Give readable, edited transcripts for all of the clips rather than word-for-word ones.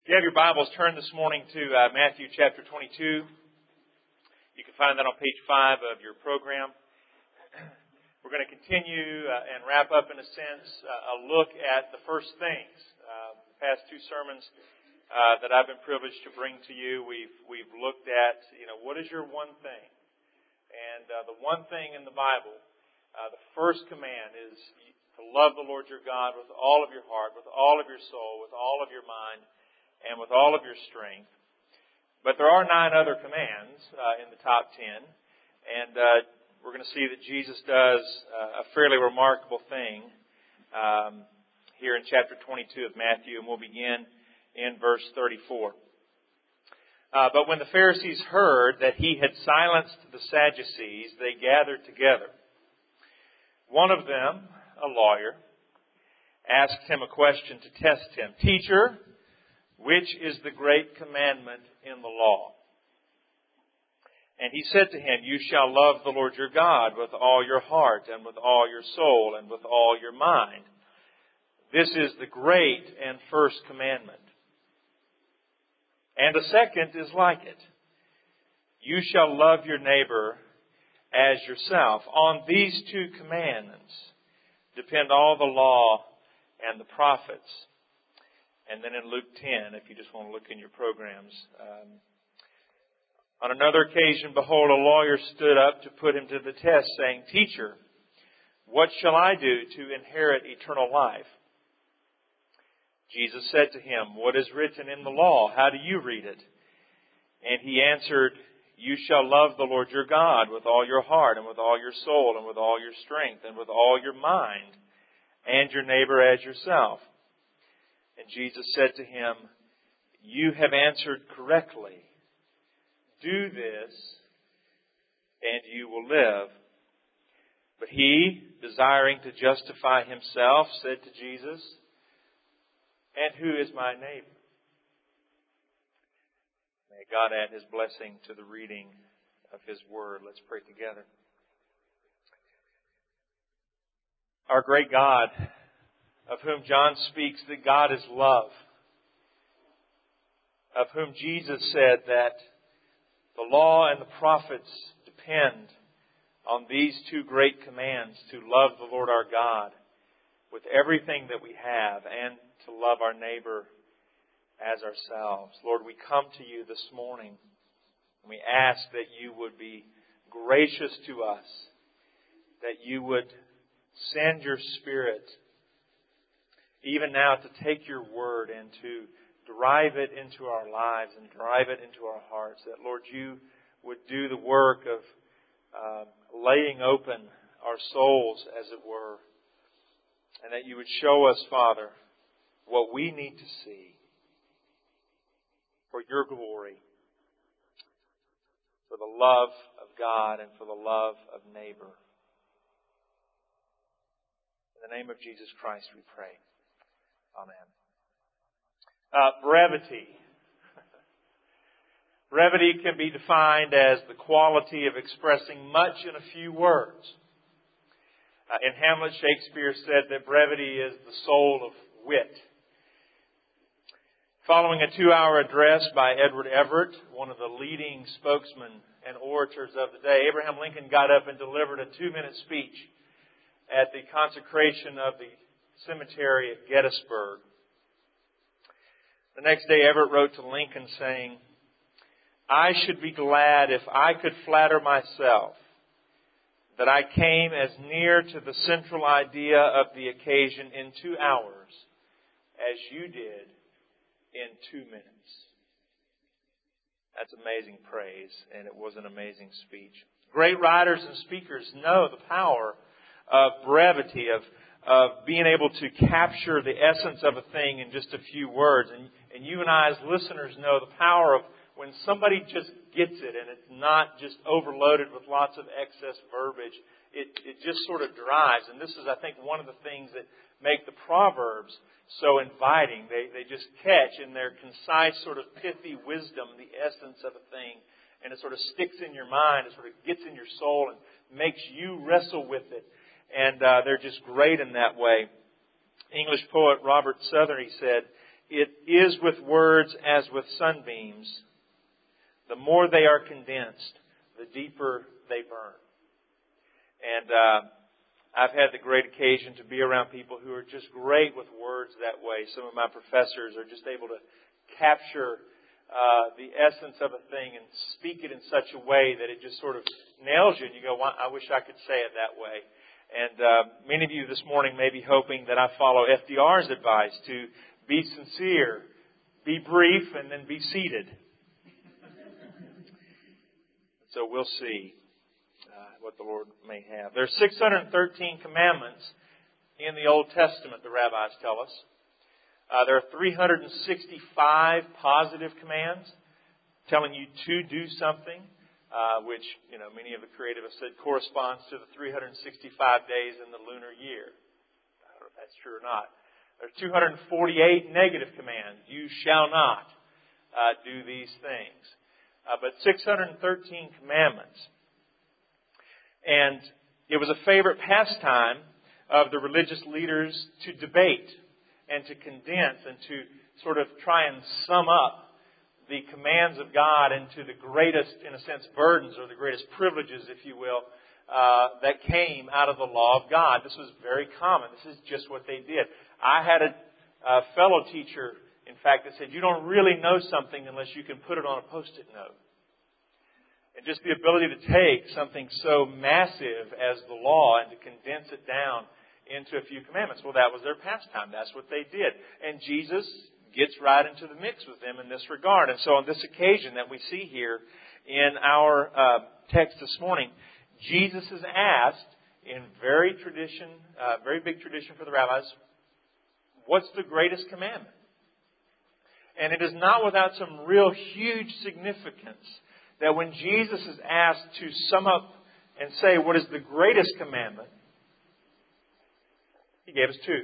If you have your Bibles, turn this morning to Matthew chapter 22. You can find that on page 5 of your program. We're going to continue and wrap up, in a sense, a look at the first things. The past two sermons that I've been privileged to bring to you, we've looked at, what is your one thing? And the one thing in the Bible, the first command is to love the Lord your God with all of your heart, with all of your soul, with all of your mind, and with all of your strength. But there are 9 other commands in the top 10. And we're going to see that Jesus does a fairly remarkable thing here in chapter 22 of Matthew. And we'll begin in verse 34. But when the Pharisees heard that he had silenced the Sadducees, they gathered together. One of them, a lawyer, asked him a question to test him. "Teacher, which is the great commandment in the law?" And he said to him, "You shall love the Lord your God with all your heart and with all your soul and with all your mind. This is the great and first commandment. And a second is like it. You shall love your neighbor as yourself. On these 2 commandments depend all the law and the prophets." And then in Luke 10, if you just want to look in your programs. On another occasion, behold, a lawyer stood up to put him to the test, saying, "Teacher, what shall I do to inherit eternal life?" Jesus said to him, "What is written in the law? How do you read it?" And he answered, "You shall love the Lord your God with all your heart and with all your soul and with all your strength and with all your mind, and your neighbor as yourself." And Jesus said to him, "You have answered correctly. Do this, and you will live." But he, desiring to justify himself, said to Jesus, "And who is my neighbor?" May God add His blessing to the reading of His Word. Let's pray together. Our great God, of whom John speaks that God is love, of whom Jesus said that the law and the prophets depend on these 2 great commands, to love the Lord our God with everything that we have and to love our neighbor as ourselves. Lord, we come to you this morning and we ask that you would be gracious to us, that you would send your Spirit even now to take your word and to drive it into our lives and drive it into our hearts. That, Lord, you would do the work of laying open our souls, as it were. And that you would show us, Father, what we need to see for your glory, for the love of God and for the love of neighbor. In the name of Jesus Christ we pray. Amen. Brevity. Brevity can be defined as the quality of expressing much in a few words. In Hamlet, Shakespeare said that brevity is the soul of wit. Following a 2-hour address by Edward Everett, one of the leading spokesmen and orators of the day, Abraham Lincoln got up and delivered a 2-minute speech at the consecration of the cemetery at Gettysburg. The next day, Everett wrote to Lincoln saying, "I should be glad if I could flatter myself that I came as near to the central idea of the occasion in 2 hours as you did in 2 minutes." That's amazing praise, and it was an amazing speech. Great writers and speakers know the power of brevity, of being able to capture the essence of a thing in just a few words. And you and I as listeners know the power of when somebody just gets it and it's not just overloaded with lots of excess verbiage. It just sort of drives. And this is, I think, one of the things that make the Proverbs so inviting. They just catch in their concise, sort of pithy wisdom the essence of a thing. And it sort of sticks in your mind. It sort of gets in your soul and makes you wrestle with it. And they're just great in that way. English poet Robert Southey said, it is with words as with sunbeams. The more they are condensed, the deeper they burn. And I've had the great occasion to be around people who are just great with words that way. Some of my professors are just able to capture the essence of a thing and speak it in such a way that it just sort of nails you. And you go, well, I wish I could say it that way. And many of you this morning may be hoping that I follow FDR's advice to be sincere, be brief, and then be seated. So we'll see what the Lord may have. There are 613 commandments in the Old Testament, the rabbis tell us. There are 365 positive commands telling you to do something, which, many of the creative have said corresponds to the 365 days in the lunar year. I don't know if that's true or not. There are 248 negative commands. You shall not do these things. But 613 commandments. And it was a favorite pastime of the religious leaders to debate and to condense and to sort of try and sum up the commands of God into the greatest, in a sense, burdens or the greatest privileges, if you will, that came out of the law of God. This was very common. This is just what they did. I had a fellow teacher, in fact, that said, you don't really know something unless you can put it on a Post-it note. And just the ability to take something so massive as the law and to condense it down into a few commandments. Well, that was their pastime. That's what they did. And Jesus gets right into the mix with them in this regard. And so on this occasion that we see here in our text this morning, Jesus is asked in very big tradition for the rabbis, what's the greatest commandment? And it is not without some real huge significance that when Jesus is asked to sum up and say what is the greatest commandment, He gave us two.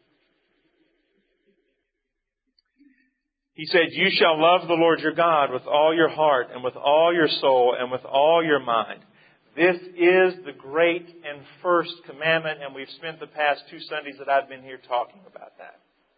He said, you shall love the Lord your God with all your heart and with all your soul and with all your mind. This is the great and first commandment, and we've spent the past 2 Sundays that I've been here talking about that.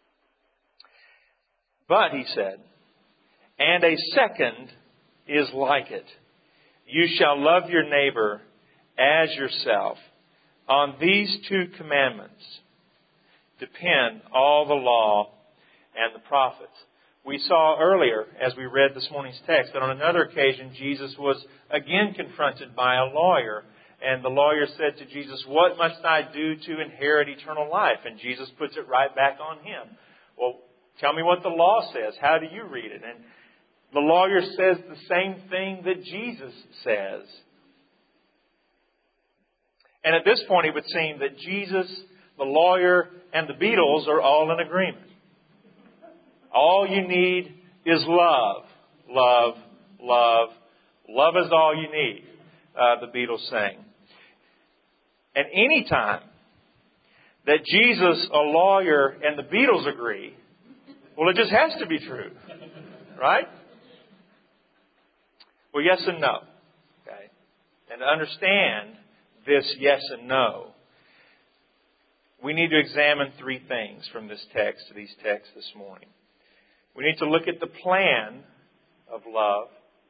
But, he said, and a second is like it. You shall love your neighbor as yourself. On these 2 commandments depend all the law and the prophets. We saw earlier, as we read this morning's text, that on another occasion Jesus was again confronted by a lawyer. And the lawyer said to Jesus, what must I do to inherit eternal life? And Jesus puts it right back on him. Well, tell me what the law says. How do you read it? And the lawyer says the same thing that Jesus says. And at this point, it would seem that Jesus, the lawyer, and the Beatles are all in agreement. All you need is love. Love, love. Love is all you need, the Beatles sang. And any time that Jesus, a lawyer, and the Beatles agree, well, it just has to be true. Right? Well, yes and no. Okay? And to understand this yes and no, we need to examine 3 things from this text, these texts this morning. We need to look at the plan of love.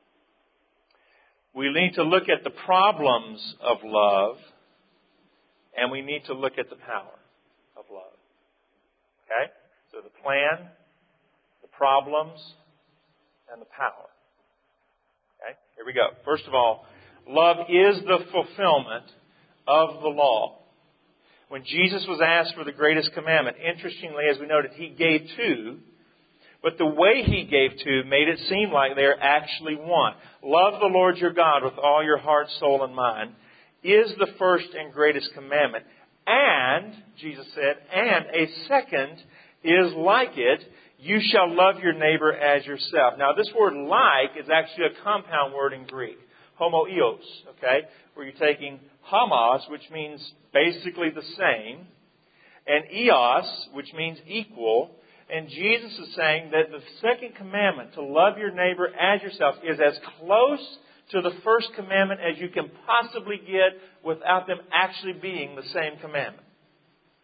We need to look at the problems of love. And we need to look at the power of love. Okay? So the plan, the problems, and the power. Okay? Here we go. First of all, love is the fulfillment of the law. When Jesus was asked for the greatest commandment, interestingly, as we noted, He gave 2. But the way He gave 2 made it seem like they're actually one. Love the Lord your God with all your heart, soul, and mind is the first and greatest commandment. And, Jesus said, and a second is like it. You shall love your neighbor as yourself. Now, this word like is actually a compound word in Greek. Homoios, okay? Where you're taking homos, which means basically the same, and eos, which means equal. And Jesus is saying that the second commandment, to love your neighbor as yourself, is as close to the first commandment as you can possibly get without them actually being the same commandment.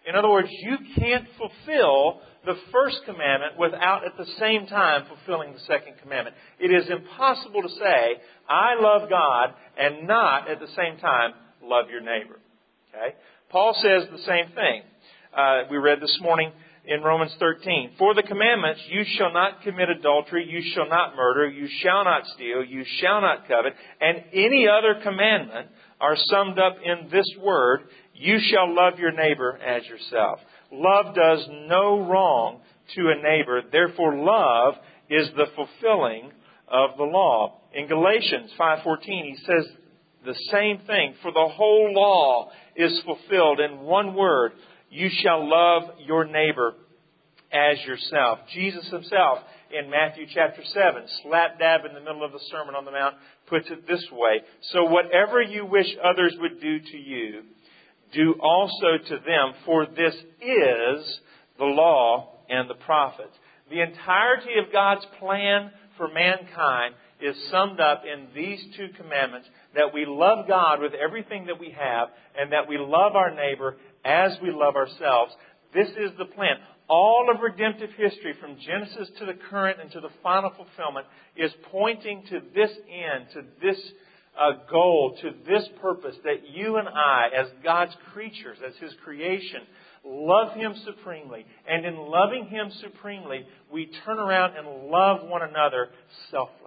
In other words, you can't fulfill the first commandment without at the same time fulfilling the second commandment. It is impossible to say, I love God, and not at the same time love your neighbor. Okay? Paul says the same thing. We read this morning in Romans 13. For the commandments, you shall not commit adultery, you shall not murder, you shall not steal, you shall not covet, and any other commandment are summed up in this word, you shall love your neighbor as yourself. Love does no wrong to a neighbor. Therefore, love is the fulfilling of the law. In Galatians 5:14, he says the same thing. For the whole law is fulfilled in one word. You shall love your neighbor as yourself. Jesus himself, in Matthew chapter 7, slap dab in the middle of the Sermon on the Mount, puts it this way. So whatever you wish others would do to you, do also to them, for this is the law and the prophets. The entirety of God's plan for mankind is summed up in these two commandments, that we love God with everything that we have, and that we love our neighbor as we love ourselves. This is the plan. All of redemptive history, from Genesis to the current and to the final fulfillment, is pointing to this end, to this goal, to this purpose, that you and I, as God's creatures, as His creation, love Him supremely. And in loving Him supremely, we turn around and love one another selflessly.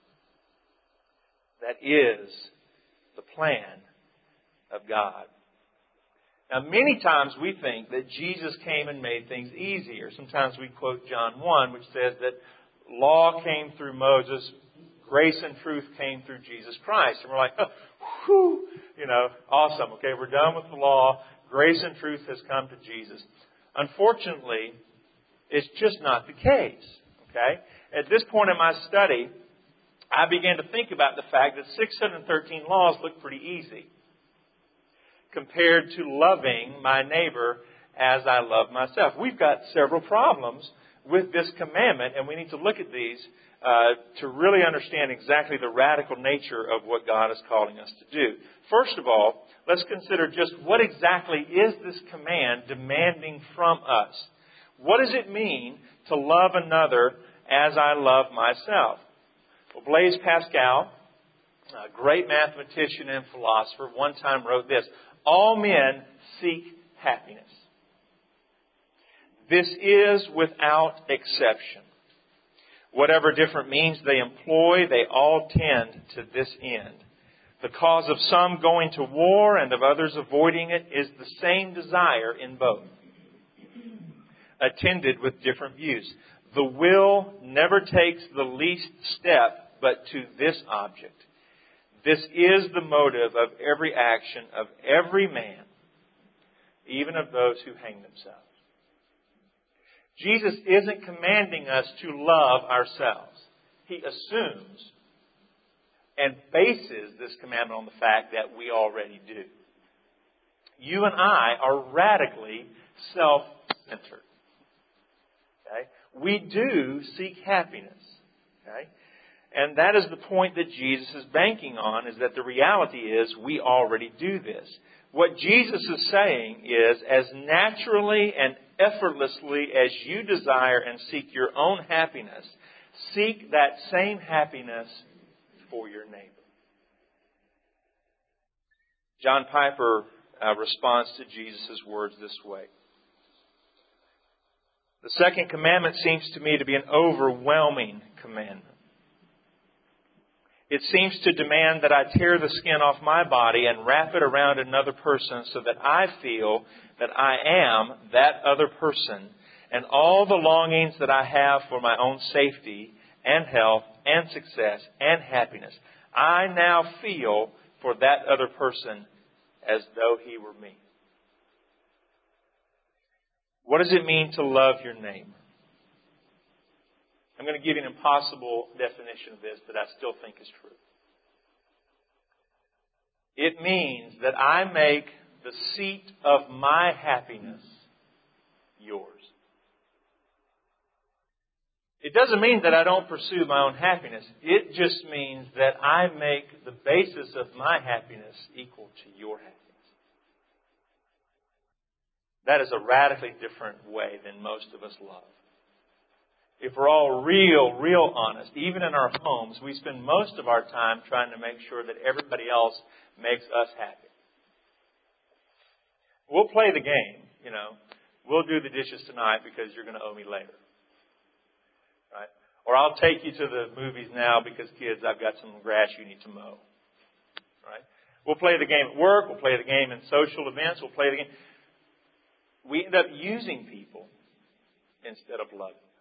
That is the plan of God. Now, many times we think that Jesus came and made things easier. Sometimes we quote John 1, which says that law came through Moses, grace and truth came through Jesus Christ. And we're like, oh, whew, awesome. Okay, we're done with the law. Grace and truth has come to Jesus. Unfortunately, it's just not the case. Okay? At this point in my study, I began to think about the fact that 613 laws look pretty easy compared to loving my neighbor as I love myself. We've got several problems with this commandment, and we need to look at these to really understand exactly the radical nature of what God is calling us to do. First of all, let's consider just what exactly is this command demanding from us. What does it mean to love another as I love myself? Well, Blaise Pascal, a great mathematician and philosopher, one time wrote this: all men seek happiness. This is without exception. Whatever different means they employ, they all tend to this end. The cause of some going to war and of others avoiding it is the same desire in both, attended with different views. The will never takes the least step but to this object. This is the motive of every action of every man, even of those who hang themselves. Jesus isn't commanding us to love ourselves. He assumes and bases this commandment on the fact that we already do. You and I are radically self-centered. Okay? We do seek happiness. Okay? And that is the point that Jesus is banking on, is that the reality is we already do this. What Jesus is saying is, as naturally and effortlessly as you desire and seek your own happiness, seek that same happiness for your neighbor. John Piper responds to Jesus' words this way: the second commandment seems to me to be an overwhelming commandment. It seems to demand that I tear the skin off my body and wrap it around another person so that I feel that I am that other person, and all the longings that I have for my own safety and health and success and happiness, I now feel for that other person as though he were me. What does it mean to love your neighbor? I'm going to give you an impossible definition of this that I still think is true. It means that I make the seat of my happiness yours. It doesn't mean that I don't pursue my own happiness. It just means that I make the basis of my happiness equal to your happiness. That is a radically different way than most of us love. If we're all real honest, even in our homes, we spend most of our time trying to make sure that everybody else makes us happy. We'll play the game, We'll do the dishes tonight because you're going to owe me later. Right? Or I'll take you to the movies now because, kids, I've got some grass you need to mow. Right? We'll play the game at work. We'll play the game in social events. We'll play the game. We end up using people instead of loving them.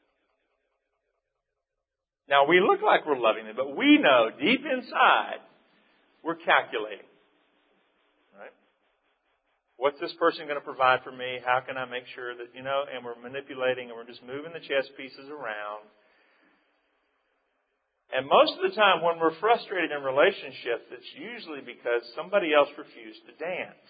Now, we look like we're loving them, but we know deep inside we're calculating. Right? What's this person going to provide for me? How can I make sure that, and we're manipulating and we're just moving the chess pieces around. And most of the time when we're frustrated in relationships, it's usually because somebody else refused to dance.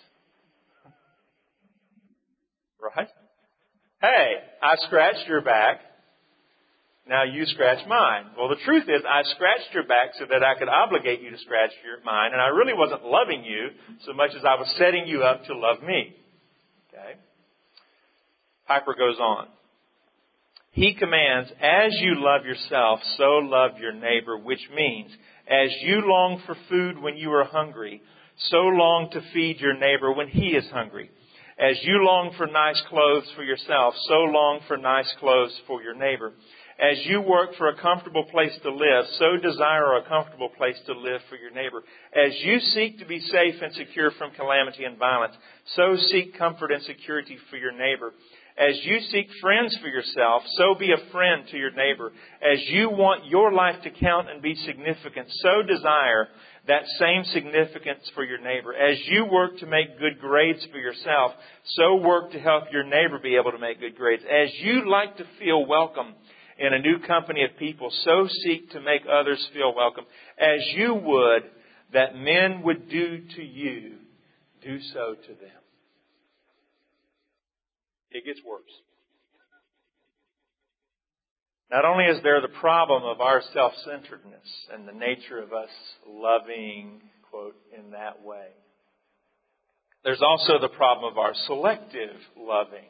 Right? Hey, I scratched your back. Now you scratch mine. Well, the truth is, I scratched your back so that I could obligate you to scratch mine, and I really wasn't loving you so much as I was setting you up to love me. Okay? Piper goes on. He commands, as you love yourself, so love your neighbor, which means, as you long for food when you are hungry, so long to feed your neighbor when he is hungry. As you long for nice clothes for yourself, so long for nice clothes for your neighbor. As you work for a comfortable place to live, so desire a comfortable place to live for your neighbor. As you seek to be safe and secure from calamity and violence, so seek comfort and security for your neighbor. As you seek friends for yourself, so be a friend to your neighbor. As you want your life to count and be significant, so desire that same significance for your neighbor. As you work to make good grades for yourself, so work to help your neighbor be able to make good grades. As you like to feel welcome in a new company of people, so seek to make others feel welcome. As you would that men would do to you, do so to them. It gets worse. Not only is there the problem of our self-centeredness and the nature of us loving, quote, in that way, there's also the problem of our selective loving.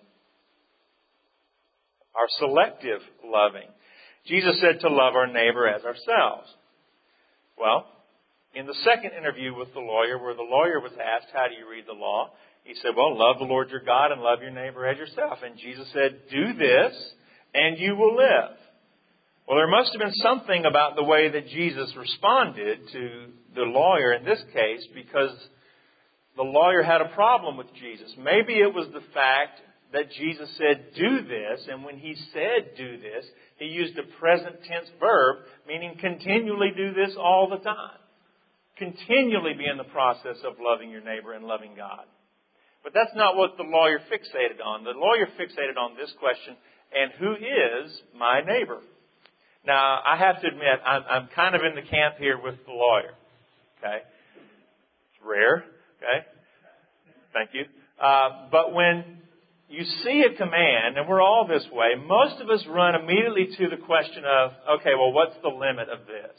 Our selective loving. Jesus said to love our neighbor as ourselves. Well, in the second interview with the lawyer, where the lawyer was asked, how do you read the law? He said, well, love the Lord your God and love your neighbor as yourself. And Jesus said, do this and you will live. Well, there must have been something about the way that Jesus responded to the lawyer in this case, because the lawyer had a problem with Jesus. Maybe it was the fact that Jesus said, do this, and when he said do this, he used a present tense verb, meaning continually do this all the time. Continually be in the process of loving your neighbor and loving God. But that's not what the lawyer fixated on. The lawyer fixated on this question, and who is my neighbor? Now, I have to admit, I'm kind of in the camp here with the lawyer. Okay? It's rare. Okay? Thank you. But when you see a command, and we're all this way, most of us run immediately to the question of, okay, well, what's the limit of this?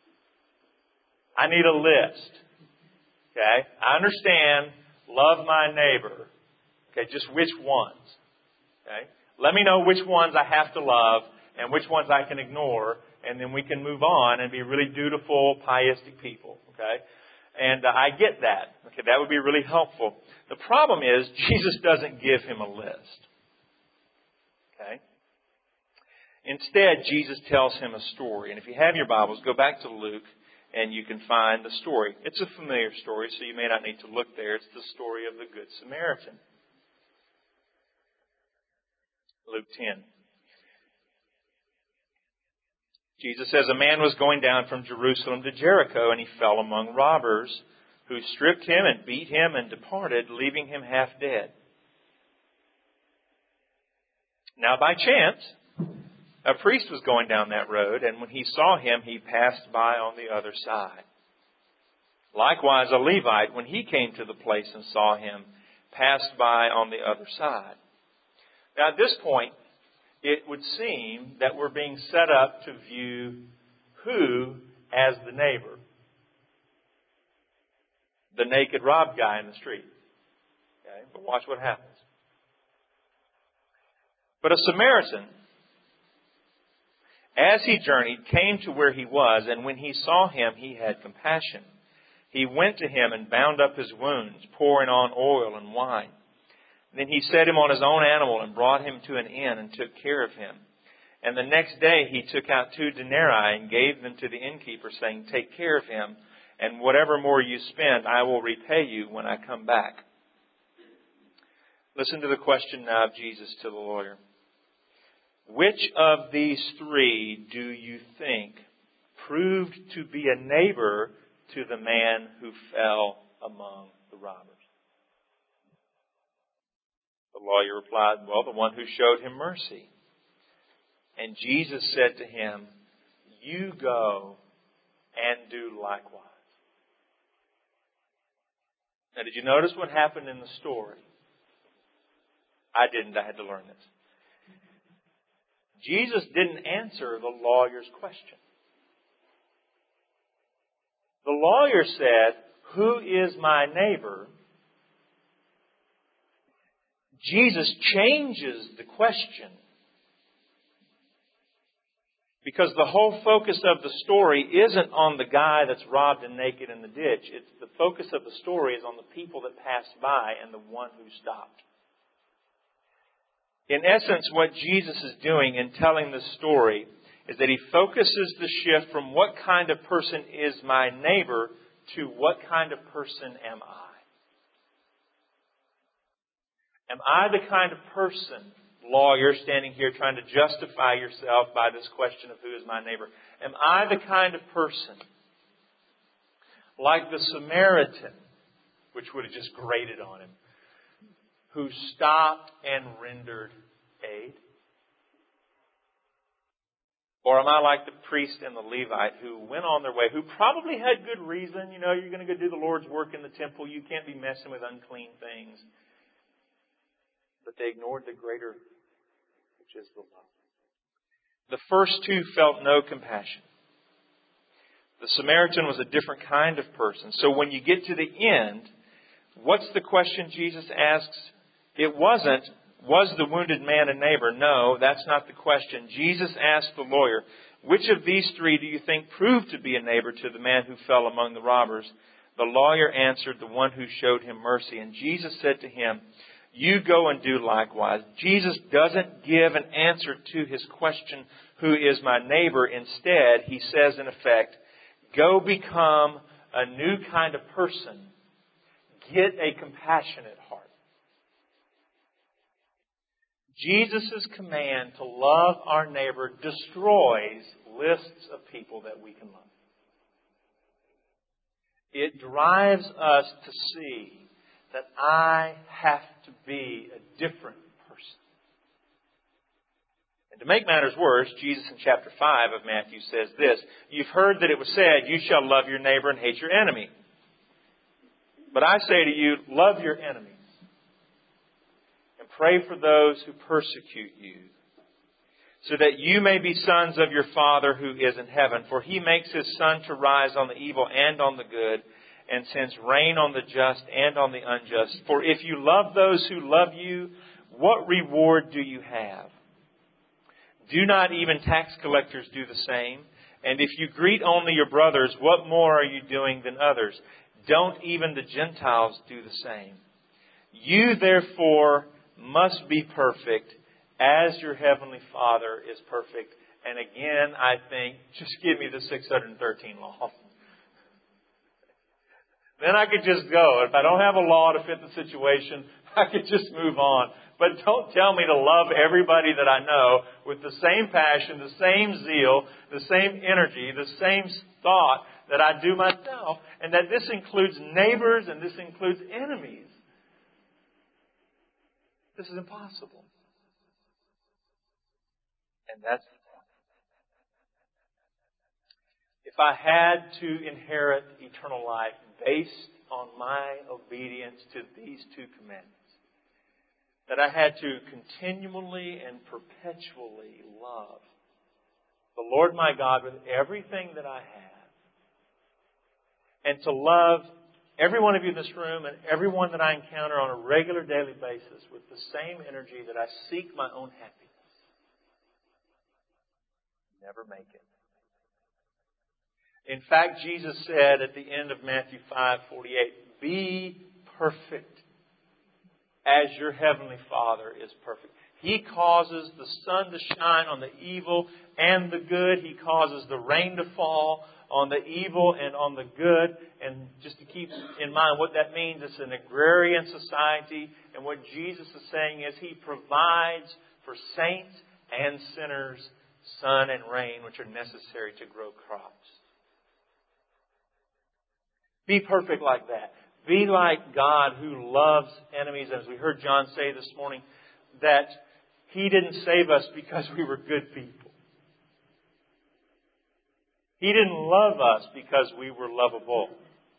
I need a list. Okay? I understand, love my neighbor. Okay, just which ones? Okay? Let me know which ones I have to love and which ones I can ignore, and then we can move on and be really dutiful, pietistic people. Okay? And I get that. Okay, that would be really helpful. The problem is, Jesus doesn't give him a list. Okay? Instead, Jesus tells him a story. And if you have your Bibles, go back to Luke and you can find the story. It's a familiar story, so you may not need to look there. It's the story of the Good Samaritan. Luke 10. Jesus says, a man was going down from Jerusalem to Jericho, and he fell among robbers, who stripped him and beat him and departed, leaving him half dead. Now by chance, a priest was going down that road, and when he saw him, he passed by on the other side. Likewise, a Levite, when he came to the place and saw him, passed by on the other side. Now at this point, it would seem that we're being set up to view who as the neighbor. The naked robbed guy in the street. Okay? But watch what happens. But a Samaritan, as he journeyed, came to where he was, and when he saw him, he had compassion. He went to him and bound up his wounds, pouring on oil and wine. Then he set him on his own animal and brought him to an inn and took care of him. And the next day he took out 2 denarii and gave them to the innkeeper, saying, "Take care of him, and whatever more you spend, I will repay you when I come back." Listen to the question now of Jesus to the lawyer. Which of these 3 do you think proved to be a neighbor to the man who fell among the robbers? The lawyer replied, "Well, the one who showed him mercy." And Jesus said to him, "You go and do likewise." Now, did you notice what happened in the story? I didn't. I had to learn this. Jesus didn't answer the lawyer's question. The lawyer said, "Who is my neighbor?" Jesus changes the question because the whole focus of the story isn't on the guy that's robbed and naked in the ditch. The focus of the story is on the people that passed by and the one who stopped. In essence, what Jesus is doing in telling this story is that He focuses the shift from what kind of person is my neighbor to what kind of person am I. Am I the kind of person, lawyer standing here trying to justify yourself by this question of who is my neighbor? Am I the kind of person like the Samaritan, which would have just grated on him, who stopped and rendered aid? Or am I like the priest and the Levite who went on their way, who probably had good reason? You know, you're going to go do the Lord's work in the temple. You can't be messing with unclean things. But they ignored the greater, which is the love. The first 2 felt no compassion. The Samaritan was a different kind of person. So when you get to the end, what's the question Jesus asks? It wasn't, was the wounded man a neighbor? No, that's not the question. Jesus asked the lawyer, which of these 3 do you think proved to be a neighbor to the man who fell among the robbers? The lawyer answered, the one who showed him mercy. And Jesus said to him, you go and do likewise. Jesus doesn't give an answer to his question, who is my neighbor? Instead, he says in effect, go become a new kind of person. Get a compassionate heart. Jesus' command to love our neighbor destroys lists of people that we can love. It drives us to see that I have to be a different person. And to make matters worse, Jesus in chapter 5 of Matthew says this, you've heard that it was said, you shall love your neighbor and hate your enemy. But I say to you, love your enemies. And pray for those who persecute you, so that you may be sons of your Father who is in heaven. For He makes His sun to rise on the evil and on the good, and sends rain on the just and on the unjust. For if you love those who love you, what reward do you have? Do not even tax collectors do the same? And if you greet only your brothers, what more are you doing than others? Don't even the Gentiles do the same? You therefore must be perfect as your heavenly Father is perfect. And again, I think, just give me the 613 laws. Then I could just go. If I don't have a law to fit the situation, I could just move on. But don't tell me to love everybody that I know with the same passion, the same zeal, the same energy, the same thought that I do myself. And that this includes neighbors and this includes enemies. This is impossible. And that's the point. If I had to inherit eternal life based on my obedience to these 2 commandments, that I had to continually and perpetually love the Lord my God with everything that I have, and to love every one of you in this room and everyone that I encounter on a regular daily basis with the same energy that I seek my own happiness, never make it. In fact, Jesus said at the end of Matthew 5:48, "Be perfect as your heavenly Father is perfect." He causes the sun to shine on the evil and the good. He causes the rain to fall on the evil and on the good. And just to keep in mind what that means, it's an agrarian society. And what Jesus is saying is He provides for saints and sinners sun and rain, which are necessary to grow crops. Be perfect like that. Be like God who loves enemies. As we heard John say this morning, that He didn't save us because we were good people. He didn't love us because we were lovable.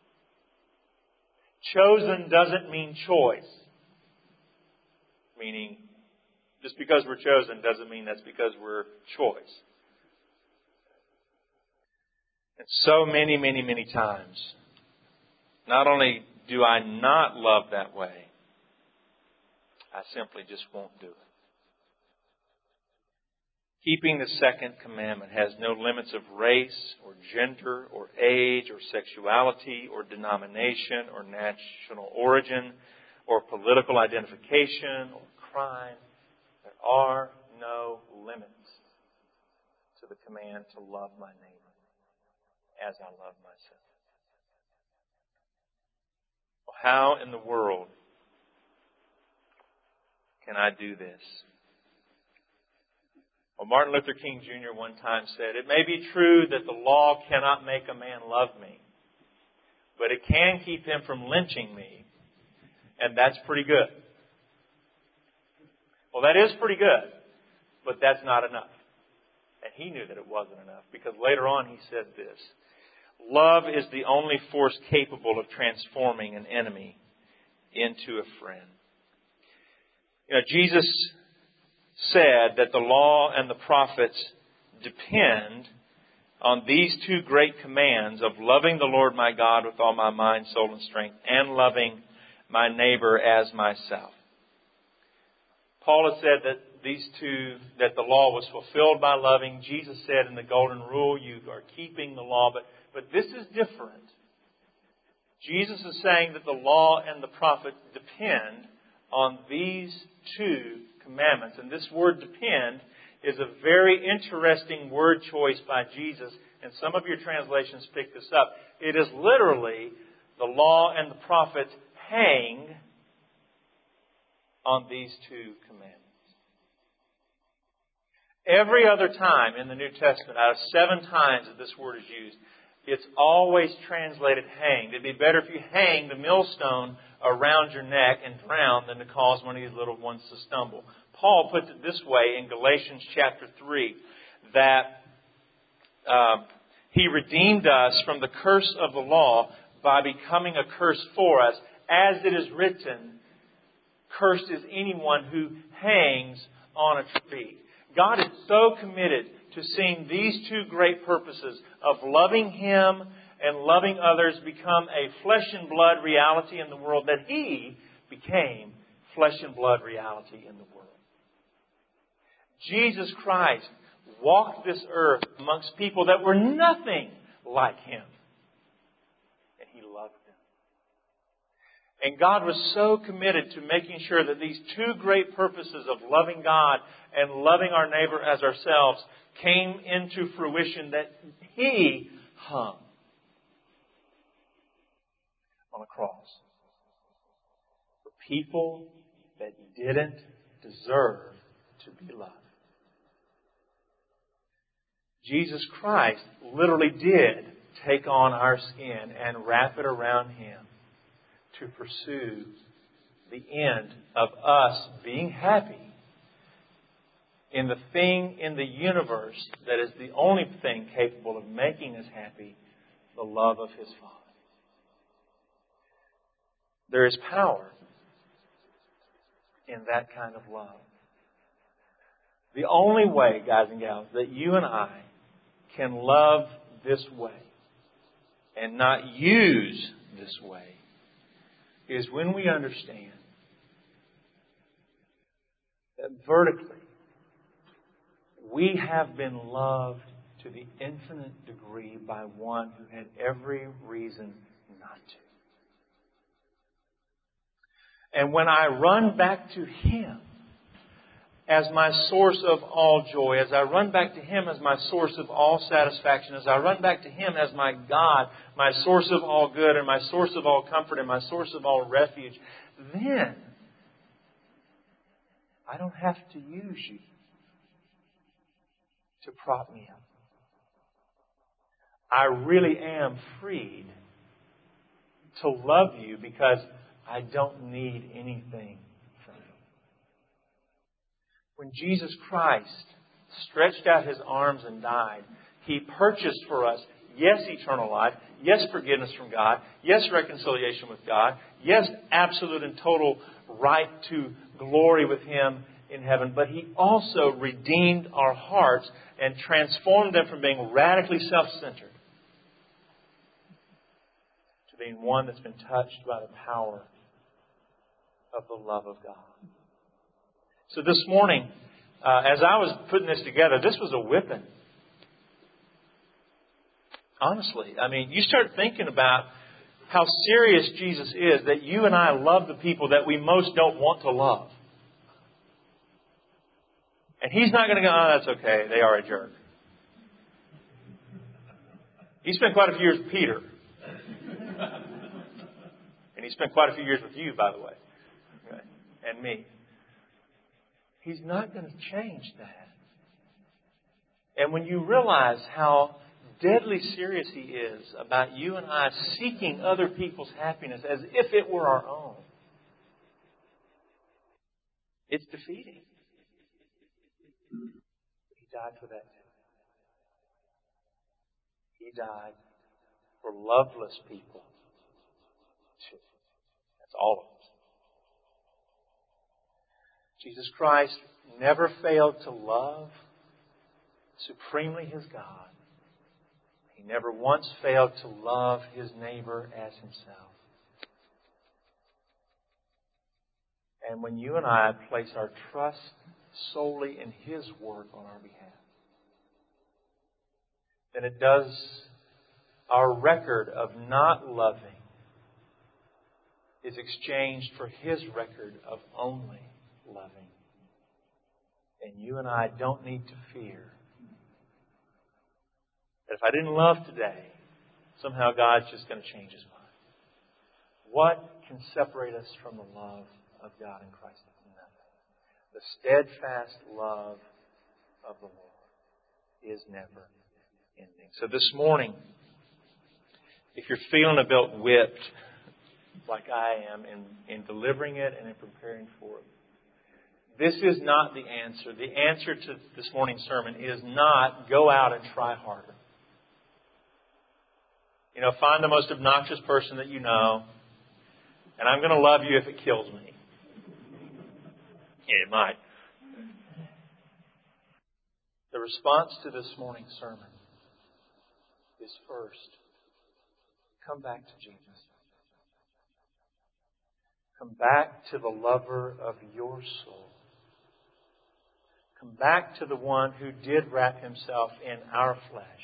Chosen doesn't mean choice. Meaning, just because we're chosen doesn't mean that's because we're choice. And so many, many, many times, not only do I not love that way, I simply just won't do it. Keeping the second commandment has no limits of race or gender or age or sexuality or denomination or national origin or political identification or crime. There are no limits to the command to love my neighbor as I love myself. Well, how in the world can I do this? Well, Martin Luther King Jr. one time said, "It may be true that the law cannot make a man love me, but it can keep him from lynching me, and that's pretty good." Well, that is pretty good, but that's not enough. And he knew that it wasn't enough, because later on he said this: "Love is the only force capable of transforming an enemy into a friend." You know, Jesus said that the law and the prophets depend on these two great commands of loving the Lord my God with all my mind, soul, and strength, and loving my neighbor as myself. Paul has said that the law was fulfilled by loving. Jesus said in the Golden Rule, you are keeping the law, but this is different. Jesus is saying that the law and the prophet depend on these two commandments. And this word "depend" is a very interesting word choice by Jesus. And some of your translations pick this up. It is literally the law and the prophets hang on these two commandments. Every other time in the New Testament, out of 7 times that this word is used, it's always translated hanged. It'd be better if you hang the millstone around your neck and drown than to cause one of these little ones to stumble. Paul puts it this way in Galatians chapter 3, that He redeemed us from the curse of the law by becoming a curse for us. As it is written, "Cursed is anyone who hangs on a tree." God is so committed to seeing these two great purposes of loving Him and loving others become a flesh and blood reality in the world, that He became flesh and blood reality in the world. Jesus Christ walked this earth amongst people that were nothing like Him. And He loved them. And God was so committed to making sure that these two great purposes of loving God and loving our neighbor as ourselves came into fruition, that He hung on a cross for people that didn't deserve to be loved. Jesus Christ literally did take on our skin and wrap it around Him to pursue the end of us being happy in the thing in the universe that is the only thing capable of making us happy, the love of His Father. There is power in that kind of love. The only way, guys and gals, that you and I can love this way and not use this way is when we understand that vertically we have been loved to the infinite degree by one who had every reason not to. And when I run back to Him as my source of all joy, as I run back to Him as my source of all satisfaction, as I run back to Him as my God, my source of all good and my source of all comfort and my source of all refuge, then I don't have to use you to prop me up. I really am freed to love you because I don't need anything from you. When Jesus Christ stretched out His arms and died, He purchased for us, yes, eternal life, yes, forgiveness from God, yes, reconciliation with God, yes, absolute and total right to glory with Him in heaven, but He also redeemed our hearts and transformed them from being radically self-centered to being one that's been touched by the power of the love of God. So this morning, as I was putting this together, this was a whipping. Honestly, I mean, you start thinking about how serious Jesus is, that you and I love the people that we most don't want to love. And He's not going to go, oh, that's okay, they are a jerk. He spent quite a few years with Peter. And He spent quite a few years with you, by the way. Okay? And me. He's not going to change that. And when you realize how deadly serious He is about you and I seeking other people's happiness as if it were our own, it's defeating. He died for that too. He died for loveless people too. That's all of us. Jesus Christ never failed to love supremely His God. He never once failed to love His neighbor as Himself. And when you and I place our trust solely in His work on our behalf, then it does our record of not loving is exchanged for His record of only loving. And you and I don't need to fear that if I didn't love today, somehow God's just going to change His mind. What can separate us from the love of God in Christ? Nothing. The steadfast love of the Lord is never ending. So this morning, if you're feeling a bit whipped, like I am, in delivering it and in preparing for it, this is not the answer. The answer to this morning's sermon is not go out and try harder. You know, find the most obnoxious person that you know, and I'm going to love you if it kills me. Yeah, it might. The response to this morning's sermon is first, come back to Jesus. Come back to the lover of your soul. Come back to the one who did wrap Himself in our flesh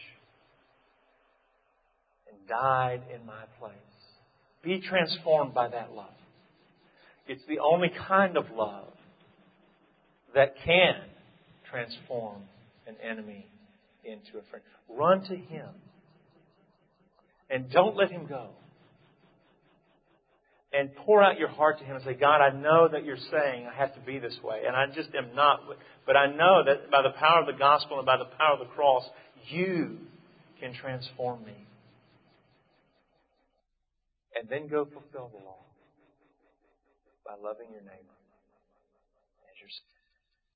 and died in my place. Be transformed by that love. It's the only kind of love that can transform an enemy into a friend. Run to Him. And don't let Him go. And pour out your heart to Him and say, God, I know that you're saying I have to be this way. And I just am not. But I know that by the power of the gospel and by the power of the cross, you can transform me. And then go fulfill the law by loving your neighbor as yourself.